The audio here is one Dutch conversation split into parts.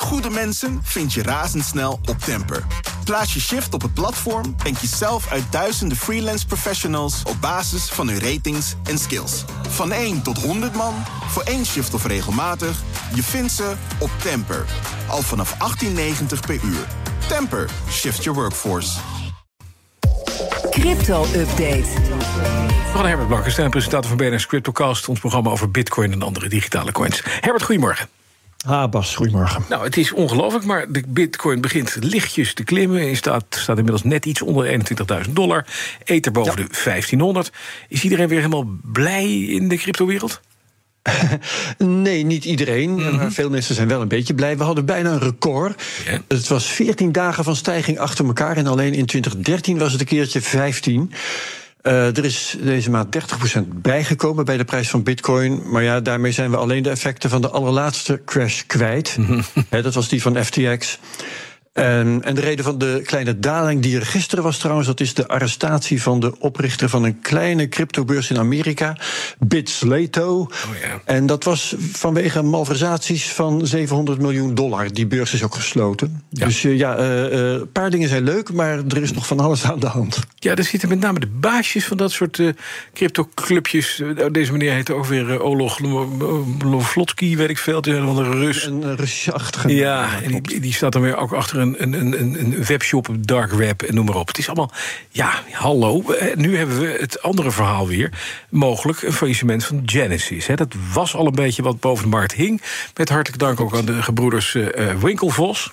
goede mensen vind je razendsnel op Temper. Plaats je shift op het platform en kies zelf uit duizenden freelance professionals op basis van hun ratings en skills. Van 1 tot 100 man, voor 1 shift of regelmatig, je vindt ze op Temper. Al vanaf $18,90 per uur. Temper, shift your workforce. Crypto-update. We gaan Herbert Blankenstein, presentator van BNR's Cryptocast, ons programma over bitcoin en andere digitale coins. Herbert, goedemorgen. Bas, goedemorgen. Nou, het is ongelooflijk, maar de bitcoin begint lichtjes te klimmen. Hij staat inmiddels net iets onder $21.000. Ether boven de 1500. Is iedereen weer helemaal blij in de cryptowereld? Nee, niet iedereen. Maar veel mensen zijn wel een beetje blij. We hadden bijna een record. Ja. Het was 14 dagen van stijging achter elkaar. En alleen in 2013 was het een keertje 15. Er is deze maand 30% bijgekomen bij de prijs van bitcoin. Maar ja, daarmee zijn we alleen de effecten van de allerlaatste crash kwijt. Dat was die van FTX. En de reden van de kleine daling die er gisteren was trouwens, dat is de arrestatie van de oprichter van een kleine cryptobeurs in Amerika, Bitslato. Oh ja. En dat was vanwege malversaties van $700 miljoen. Die beurs is ook gesloten. Ja. Dus een paar dingen zijn leuk, maar er is nog van alles aan de hand. Ja, er zitten met name de baasjes van dat soort cryptoclubjes. Deze meneer heet ook weer Oleg Lovlotsky, weet ik veel. Het is een Rus. Een Rusachtige. Ja, en die staat dan weer ook achter een webshop, dark web en noem maar op. Het is allemaal, hallo. Nu hebben we het andere verhaal weer. Mogelijk een faillissement van Genesis. Dat was al een beetje wat boven de markt hing. Met hartelijk dank ook aan de gebroeders Winklevoss.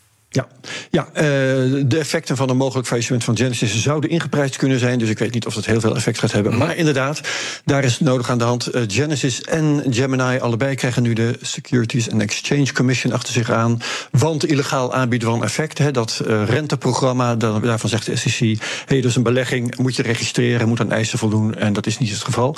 De effecten van een mogelijk faillissement van Genesis zouden ingeprijsd kunnen zijn. Dus ik weet niet of dat heel veel effect gaat hebben. Maar inderdaad, daar is het nodig aan de hand. Genesis en Gemini allebei krijgen nu de Securities and Exchange Commission achter zich aan. Want illegaal aanbieden van effect, dat renteprogramma, daarvan zegt de SEC, dus een belegging moet je registreren, moet aan eisen voldoen. En dat is niet het geval.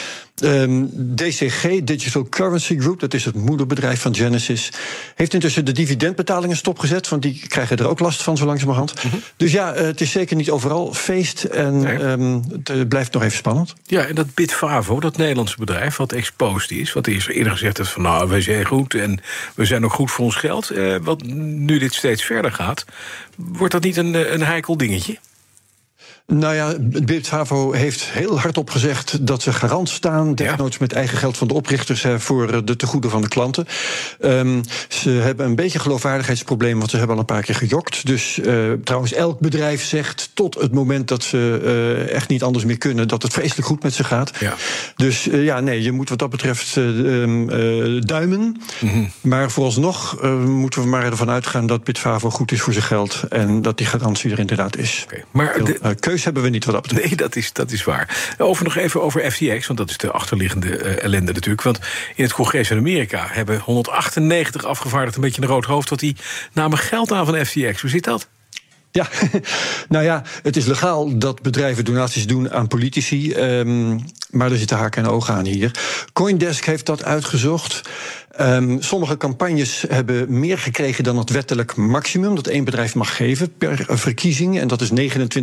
DCG, Digital Currency Group, dat is het moederbedrijf van Genesis, heeft intussen de dividendbetalingen stopgezet, want die krijgen er ook last van zo langzamerhand. Dus het is zeker niet overal feest en het blijft nog even spannend. Ja, en dat Bitfavo, dat Nederlandse bedrijf wat exposed is, wat eerder gezegd heeft van wij zijn goed en we zijn ook goed voor ons geld. Wat nu dit steeds verder gaat, wordt dat niet een heikel dingetje? Nou ja, Bitfavo heeft heel hardop gezegd dat ze garant staan, desnoods met eigen geld van de oprichters, voor de tegoeden van de klanten. Ze hebben een beetje geloofwaardigheidsprobleem, want ze hebben al een paar keer gejokt. Dus trouwens, elk bedrijf zegt tot het moment dat ze echt niet anders meer kunnen, dat het vreselijk goed met ze gaat. Ja. Dus je moet wat dat betreft duimen. Maar vooralsnog moeten we maar ervan uitgaan dat Bitfavo goed is voor zijn geld en dat die garantie er inderdaad is. Okay. Maar keus hebben we niet wat dat betreft. Nee, dat is waar. Nog even over FTX, want dat is de achterliggende ellende natuurlijk. Want in het congres in Amerika hebben 198 afgevaardigden een beetje een rood hoofd, want die namen geld aan van FTX. Hoe zit dat? Ja, het is legaal dat bedrijven donaties doen aan politici, maar er zitten haken en ogen aan hier. CoinDesk heeft dat uitgezocht. Sommige campagnes hebben meer gekregen dan het wettelijk maximum dat één bedrijf mag geven per verkiezing, en dat is $2.900.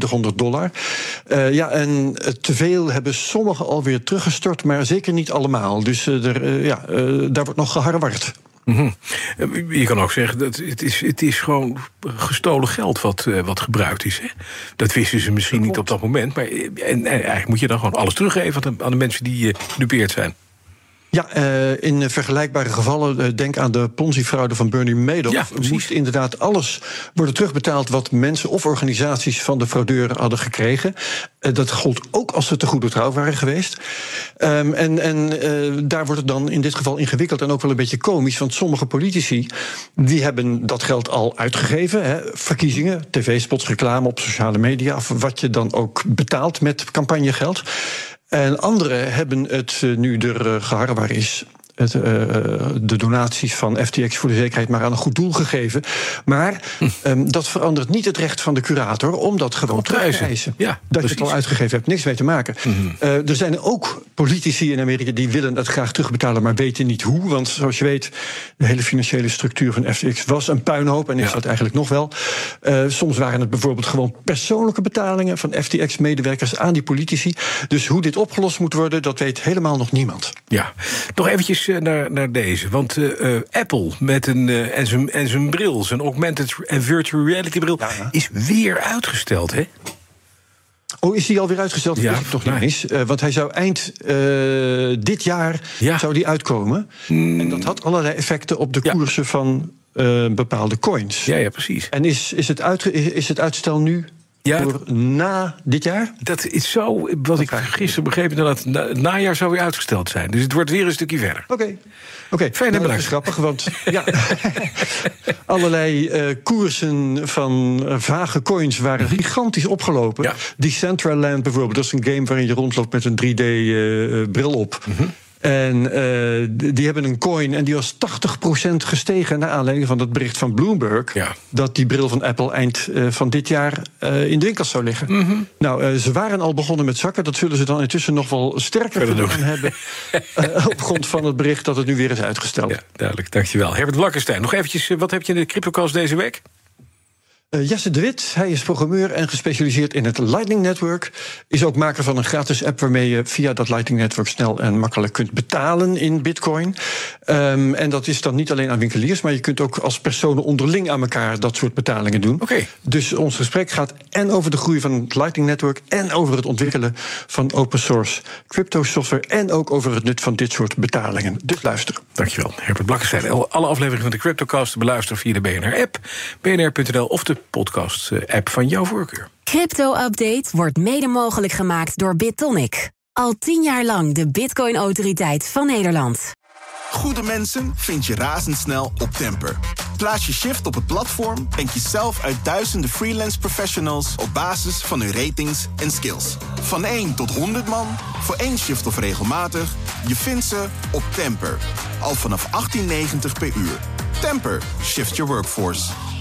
En te veel hebben sommigen alweer teruggestort, maar zeker niet allemaal. Dus daar wordt nog geharreward. Je kan ook zeggen dat het is gewoon gestolen geld wat gebruikt is. Hè? Dat wisten ze misschien niet op dat moment. Maar en eigenlijk moet je dan gewoon alles teruggeven aan de mensen die gedupeerd zijn. Ja, in vergelijkbare gevallen, denk aan de Ponzi-fraude van Bernie Madoff, moest inderdaad alles worden terugbetaald wat mensen of organisaties van de fraudeur hadden gekregen. Dat gold ook als ze te goede trouw waren geweest. Daar wordt het dan in dit geval ingewikkeld en ook wel een beetje komisch, want sommige politici die hebben dat geld al uitgegeven. Verkiezingen, tv-spots, reclame op sociale media, of wat je dan ook betaalt met campagnegeld. En anderen hebben het nu er geharrewar is, de donaties van FTX voor de zekerheid maar aan een goed doel gegeven. Maar dat verandert niet het recht van de curator om dat gewoon terug te eisen. Ja, dat je het al uitgegeven hebt, niks mee te maken. Er zijn ook politici in Amerika die willen het graag terugbetalen, maar weten niet hoe. Want zoals je weet, de hele financiële structuur van FTX was een puinhoop en is dat eigenlijk nog wel. Soms waren het bijvoorbeeld gewoon persoonlijke betalingen van FTX-medewerkers aan die politici. Dus hoe dit opgelost moet worden, dat weet helemaal nog niemand. Ja, nog eventjes naar deze. Want Apple met en zijn bril, zijn augmented en virtual reality bril, is weer uitgesteld, hè? Oh, is die alweer uitgesteld? Dat Ja, weet ik toch niet eens. Want hij zou eind dit jaar zou die uitkomen. En dat had allerlei effecten op de koersen van bepaalde coins. Ja, precies. En is het uitstel nu voor na dit jaar? Dat is zo, wat ik gisteren begreep, dat het najaar zou weer uitgesteld zijn. Dus het wordt weer een stukje verder. Oké. Fijn en belangrijk. Dat is grappig, want allerlei koersen van vage coins waren gigantisch opgelopen. Ja. Decentraland bijvoorbeeld, dat is een game waarin je rondloopt met een 3D-bril op. En die hebben een coin en die was 80% gestegen naar aanleiding van het bericht van Bloomberg dat die bril van Apple eind van dit jaar in de winkels zou liggen. Nou, ze waren al begonnen met zakken. Dat zullen ze dan intussen nog wel sterker gedaan hebben op grond van het bericht dat het nu weer is uitgesteld. Ja, duidelijk. Dankjewel. Herbert Blankenstein, nog eventjes, wat heb je in de CryptoCast deze week? Jesse de Wit, hij is programmeur en gespecialiseerd in het Lightning Network. Is ook maker van een gratis app waarmee je via dat Lightning Network snel en makkelijk kunt betalen in Bitcoin. En dat is dan niet alleen aan winkeliers, maar je kunt ook als personen onderling aan elkaar dat soort betalingen doen. Dus ons gesprek gaat en over de groei van het Lightning Network en over het ontwikkelen van open source crypto software en ook over het nut van dit soort betalingen. Dus luister. Dankjewel, Herbert Blankenstein. Alle afleveringen van de CryptoCast te beluisteren via de BNR-app, bnr.nl of de podcast-app van jouw voorkeur. Crypto-update wordt mede mogelijk gemaakt door BitTonic. Al 10 jaar lang de Bitcoin-autoriteit van Nederland. Goede mensen vind je razendsnel op Temper. Plaats je shift op het platform en kies zelf uit duizenden freelance professionals op basis van hun ratings en skills. Van 1 tot 100 man, voor 1 shift of regelmatig, je vindt ze op Temper. Al vanaf 18,90 per uur. Temper, shift your workforce.